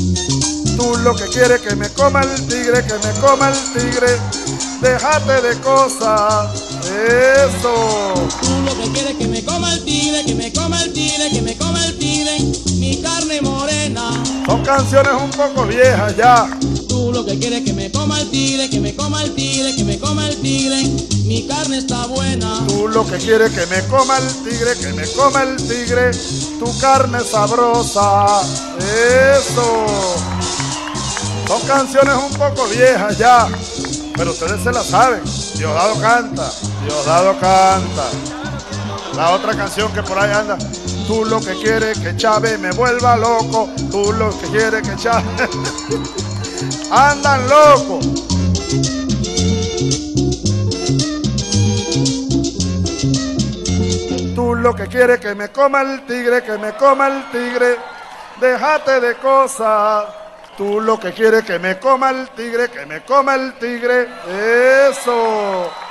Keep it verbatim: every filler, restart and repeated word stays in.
Tú lo que quieres que me coma el tigre, que me coma el tigre. Déjate de cosas, eso. Tú lo que quieres que me coma el tigre, que me coma el tigre, que me coma el tigre, mi carne morena. Son canciones un poco viejas ya. Tú lo que quieres que me coma el tigre, que me coma el tigre, que me coma el tigre, mi carne está buena. Tú lo que quieres que me coma el tigre, que me coma el tigre, tu carne sabrosa, eso. Son canciones un poco viejas ya, pero ustedes se las saben. Diosdado canta, Diosdado canta. La otra canción que por ahí anda. Tú lo que quieres que Chávez me vuelva loco. Tú lo que quieres que Chávez... Andan locos. Tú lo que quieres que me coma el tigre, que me coma el tigre. Déjate de cosas. Tú lo que quieres que me coma el tigre, que me coma el tigre. Eso.